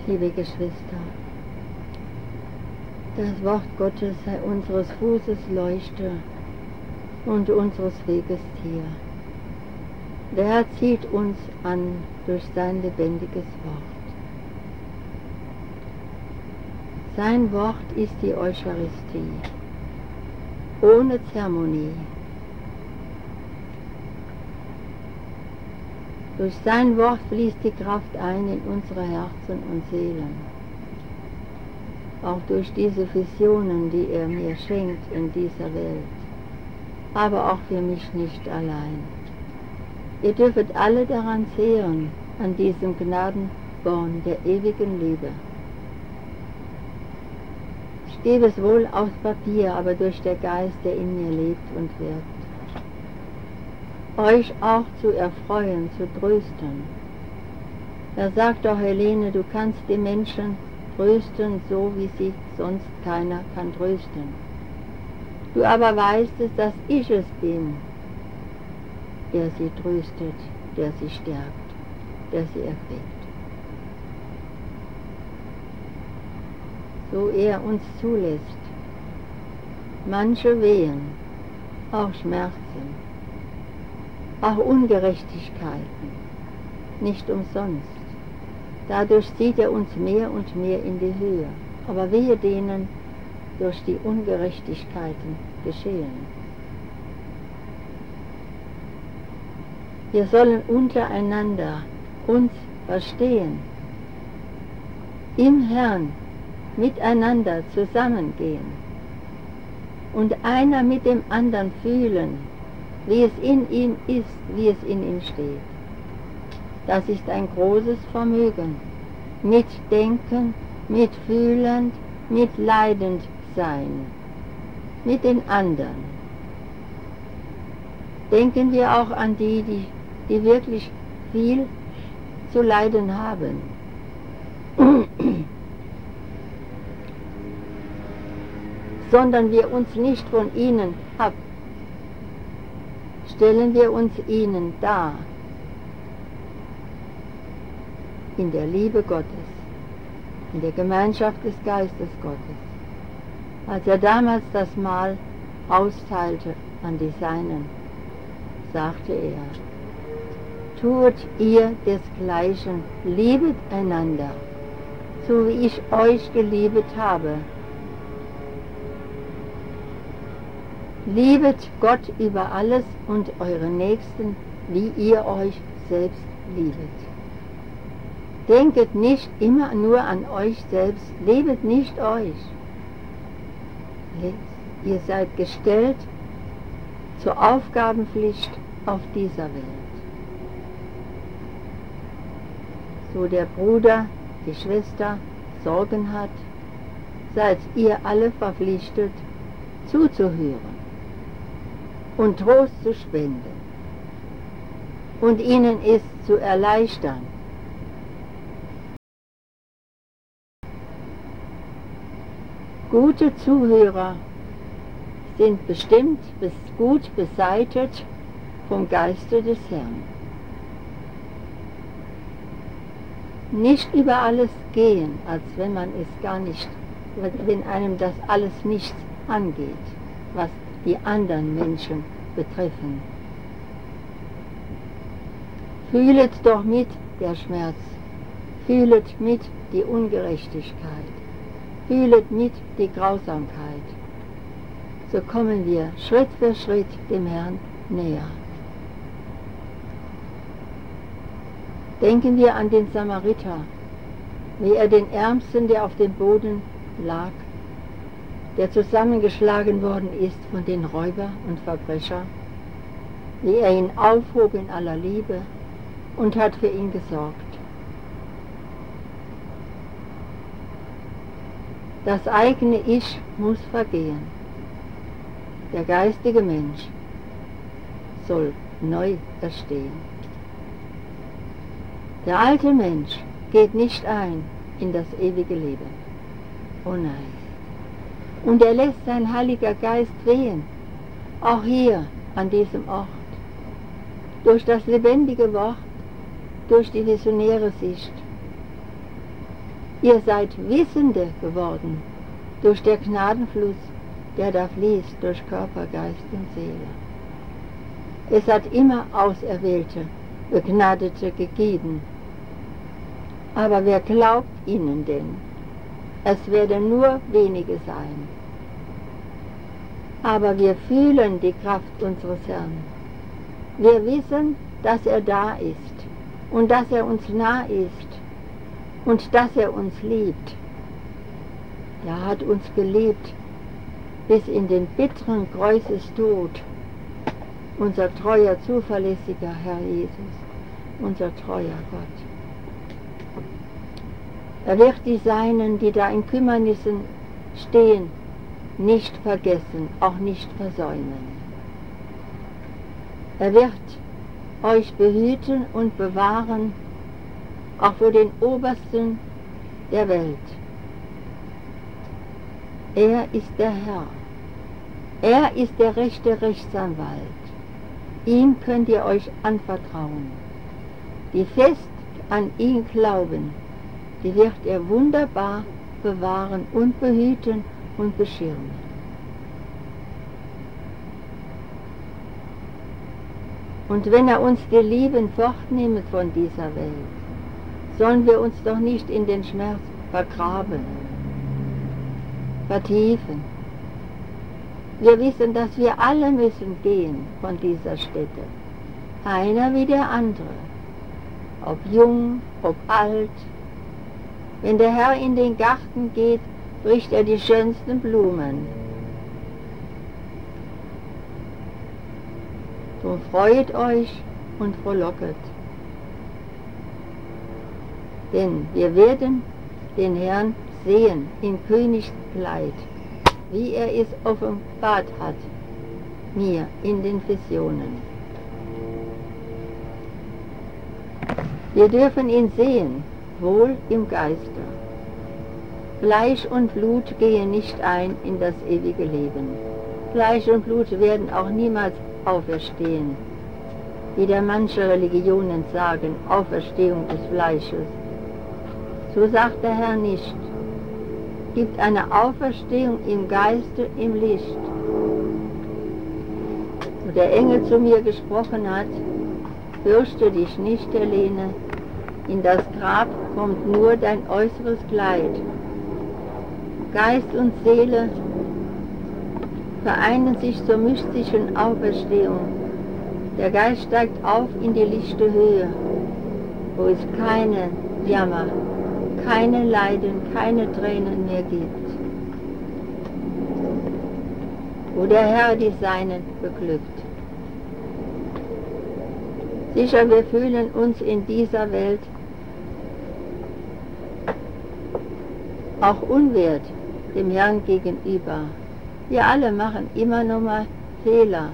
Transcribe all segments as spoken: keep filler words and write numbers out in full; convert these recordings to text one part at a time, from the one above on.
Liebe Geschwister, das Wort Gottes sei unseres Fußes Leuchte und unseres Weges Tier. Der Herr zieht uns an durch sein lebendiges Wort. Sein Wort ist die Eucharistie, ohne Zeremonie. Durch sein Wort fließt die Kraft ein in unsere Herzen und Seelen. Auch durch diese Visionen, die er mir schenkt in dieser Welt. Aber auch für mich nicht allein. Ihr dürfet alle daran zehren, an diesem Gnadenborn der ewigen Liebe. Ich gebe es wohl aus Papier, aber durch den Geist, der in mir lebt und wirkt. Euch auch zu erfreuen, zu trösten. Er sagt doch, Helene, du kannst die Menschen trösten, so wie sie sonst keiner kann trösten. Du aber weißt es, dass ich es bin, der sie tröstet, der sie stärkt, der sie erquickt. So er uns zulässt, manche Wehen, auch Schmerzen, auch Ungerechtigkeiten, nicht umsonst. Dadurch zieht er uns mehr und mehr in die Höhe, aber wehe denen, durch die Ungerechtigkeiten geschehen. Wir sollen untereinander uns verstehen, im Herrn miteinander zusammengehen und einer mit dem anderen fühlen, wie es in ihm ist, wie es in ihm steht. Das ist ein großes Vermögen. Mitdenken, mitfühlend, mitleidend sein. Mit den anderen. Denken wir auch an die, die, die wirklich viel zu leiden haben. Sondern wir uns nicht von ihnen ab. Stellen wir uns ihnen dar. In der Liebe Gottes, in der Gemeinschaft des Geistes Gottes. Als er damals das Mahl austeilte an die Seinen, sagte er, tut ihr desgleichen, liebet einander, so wie ich euch geliebet habe. Liebet Gott über alles und eure Nächsten, wie ihr euch selbst liebet. Denket nicht immer nur an euch selbst, lebet nicht euch. Ihr seid gestellt zur Aufgabenpflicht auf dieser Welt. So der Bruder, die Schwester Sorgen hat, seid ihr alle verpflichtet, zuzuhören und Trost zu spenden und ihnen es zu erleichtern. Gute Zuhörer sind bestimmt bis gut beseitet vom Geiste des Herrn. Nicht über alles gehen, als wenn man es gar nicht, wenn einem das alles nichts angeht, was die anderen Menschen betreffen. Fühlet doch mit der Schmerz, fühlet mit die Ungerechtigkeit, fühlet mit die Grausamkeit. So kommen wir Schritt für Schritt dem Herrn näher. Denken wir an den Samariter, wie er den Ärmsten, der auf dem Boden lag, der zusammengeschlagen worden ist von den Räubern und Verbrechern, wie er ihn aufhob in aller Liebe und hat für ihn gesorgt. Das eigene Ich muss vergehen. Der geistige Mensch soll neu erstehen. Der alte Mensch geht nicht ein in das ewige Leben. Oh nein. Und er lässt sein Heiliger Geist wehen, auch hier an diesem Ort, durch das lebendige Wort, durch die visionäre Sicht. Ihr seid Wissende geworden durch der Gnadenfluss, der da fließt durch Körper, Geist und Seele. Es hat immer Auserwählte, Begnadete gegeben. Aber wer glaubt ihnen denn? Es werden nur wenige sein. Aber wir fühlen die Kraft unseres Herrn. Wir wissen, dass er da ist und dass er uns nah ist und dass er uns liebt. Er hat uns geliebt bis in den bitteren Kreuzestod. Unser treuer, zuverlässiger Herr Jesus, unser treuer Gott. Er wird die Seinen, die da in Kümmernissen stehen, nicht vergessen, auch nicht versäumen. Er wird euch behüten und bewahren, auch vor den Obersten der Welt. Er ist der Herr. Er ist der rechte Rechtsanwalt. Ihm könnt ihr euch anvertrauen. Die fest an ihn glauben, die wird er wunderbar bewahren und behüten und beschirmen. Und wenn er uns die Lieben fortnimmt von dieser Welt, sollen wir uns doch nicht in den Schmerz vergraben, vertiefen. Wir wissen, dass wir alle müssen gehen von dieser Stätte, einer wie der andere, ob jung, ob alt. Wenn der Herr in den Garten geht, bricht er die schönsten Blumen. So freut euch und frohlocket. Denn wir werden den Herrn sehen in Königskleid, wie er es offenbart hat, mir in den Visionen. Wir dürfen ihn sehen, wohl im Geiste. Fleisch und Blut gehen nicht ein in das ewige Leben. Fleisch und Blut werden auch niemals auferstehen, wie da manche Religionen sagen, Auferstehung des Fleisches. So sagt der Herr nicht. Gibt eine Auferstehung im Geiste, im Licht. Wo der Engel zu mir gesprochen hat, fürchte dich nicht, Helene, in das Grab kommt nur dein äußeres Kleid. Geist und Seele vereinen sich zur mystischen Auferstehung. Der Geist steigt auf in die lichte Höhe, wo es keine Jammer, keine Leiden, keine Tränen mehr gibt. Wo der Herr die Seinen beglückt. Sicher, wir fühlen uns in dieser Welt auch unwert dem Herrn gegenüber. Wir alle machen immer noch mal Fehler.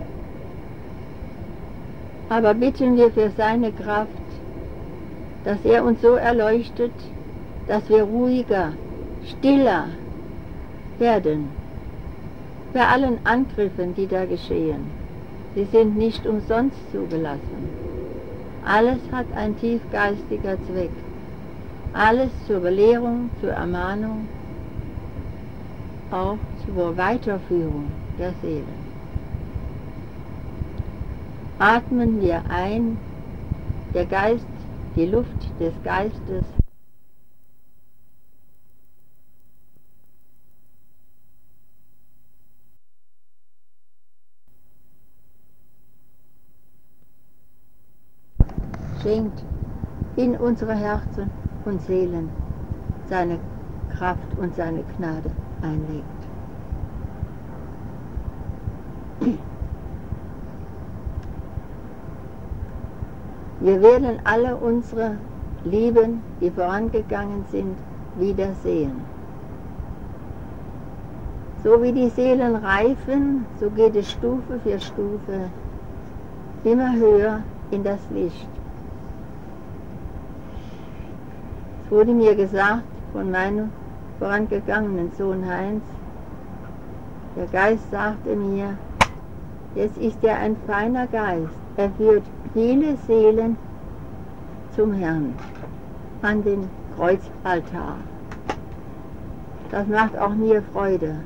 Aber bitten wir für seine Kraft, dass er uns so erleuchtet, dass wir ruhiger, stiller werden bei allen Angriffen, die da geschehen. Sie sind nicht umsonst zugelassen. Alles hat ein tiefgeistiger Zweck. Alles zur Belehrung, zur Ermahnung, auch zur Weiterführung der Seele. Atmen wir ein, der Geist, die Luft des Geistes, schenkt in unsere Herzen und Seelen seine Kraft und seine Gnade einlegt. Wir werden alle unsere Lieben, die vorangegangen sind, wiedersehen. So wie die Seelen reifen, so geht es Stufe für Stufe immer höher in das Licht. Es wurde mir gesagt von meinem vorangegangenen Sohn Heinz, der Geist sagte mir, jetzt ist er ein feiner Geist, er führt viele Seelen zum Herrn, an den Kreuzaltar. Das macht auch mir Freude.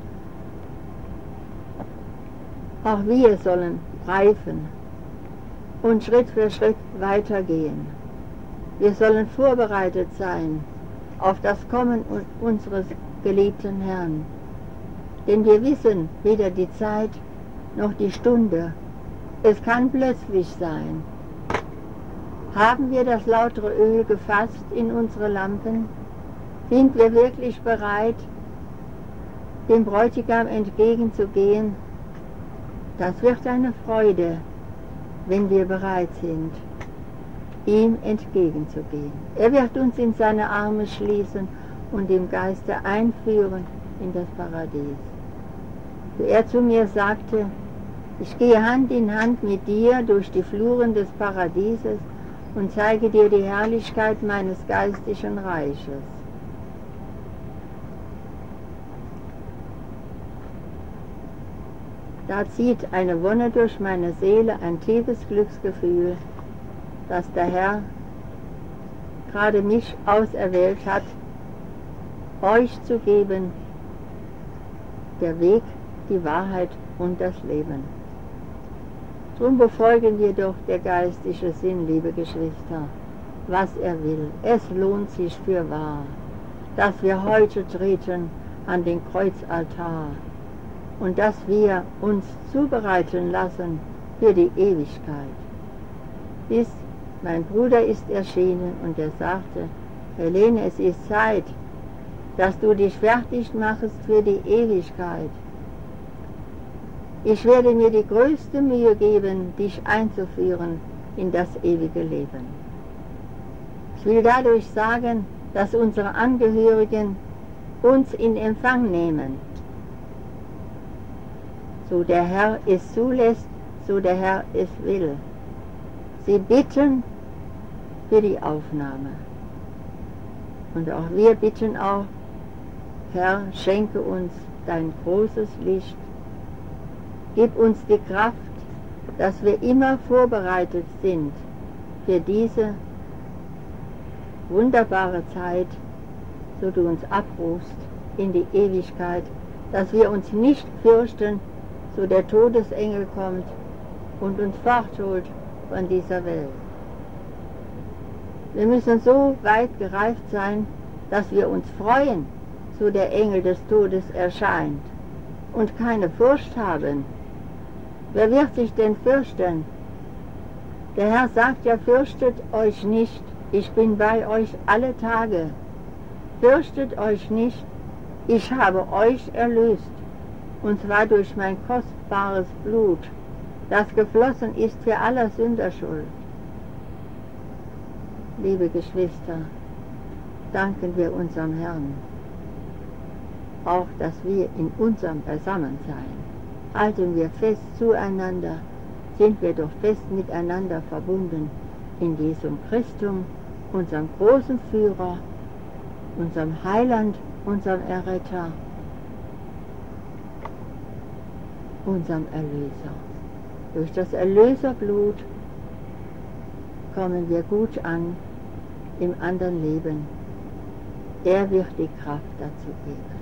Auch wir sollen reifen und Schritt für Schritt weitergehen. Wir sollen vorbereitet sein auf das Kommen unseres geliebten Herrn. Denn wir wissen weder die Zeit noch die Stunde. Es kann plötzlich sein. Haben wir das lautere Öl gefasst in unsere Lampen? Sind wir wirklich bereit, dem Bräutigam entgegenzugehen? Das wird eine Freude, wenn wir bereit sind, ihm entgegenzugehen. Er wird uns in seine Arme schließen und im Geiste einführen in das Paradies. Wie er zu mir sagte, ich gehe Hand in Hand mit dir durch die Fluren des Paradieses und zeige dir die Herrlichkeit meines geistlichen Reiches. Da zieht eine Wonne durch meine Seele, ein tiefes Glücksgefühl, dass der Herr gerade mich auserwählt hat, euch zu geben, der Weg, die Wahrheit und das Leben. Drum befolgen wir doch der geistliche Sinn, liebe Geschwister, was er will. Es lohnt sich fürwahr, dass wir heute treten an den Kreuzaltar und dass wir uns zubereiten lassen für die Ewigkeit. Bis mein Bruder ist erschienen und er sagte, Helene, es ist Zeit, dass du dich fertig machst für die Ewigkeit. Ich werde mir die größte Mühe geben, dich einzuführen in das ewige Leben. Ich will dadurch sagen, dass unsere Angehörigen uns in Empfang nehmen, so der Herr es zulässt, so der Herr es will. Sie bitten für die Aufnahme. Und auch wir bitten auch, Herr, schenke uns dein großes Licht. Gib uns die Kraft, dass wir immer vorbereitet sind für diese wunderbare Zeit, so du uns abrufst in die Ewigkeit, dass wir uns nicht fürchten, so der Todesengel kommt und uns fortholt von dieser Welt. Wir müssen so weit gereift sein, dass wir uns freuen, so der Engel des Todes erscheint, und keine Furcht haben. Wer wird sich denn fürchten? Der Herr sagt ja, fürchtet euch nicht, ich bin bei euch alle Tage. Fürchtet euch nicht, ich habe euch erlöst, und zwar durch mein kostbares Blut, das geflossen ist für aller Sünder Schuld. Liebe Geschwister, danken wir unserem Herrn, auch dass wir in unserem Beisammensein halten wir fest zueinander, sind wir doch fest miteinander verbunden in Jesum Christum, unserem großen Führer, unserem Heiland, unserem Erretter, unserem Erlöser. Durch das Erlöserblut kommen wir gut an im anderen Leben. Er wird die Kraft dazu geben.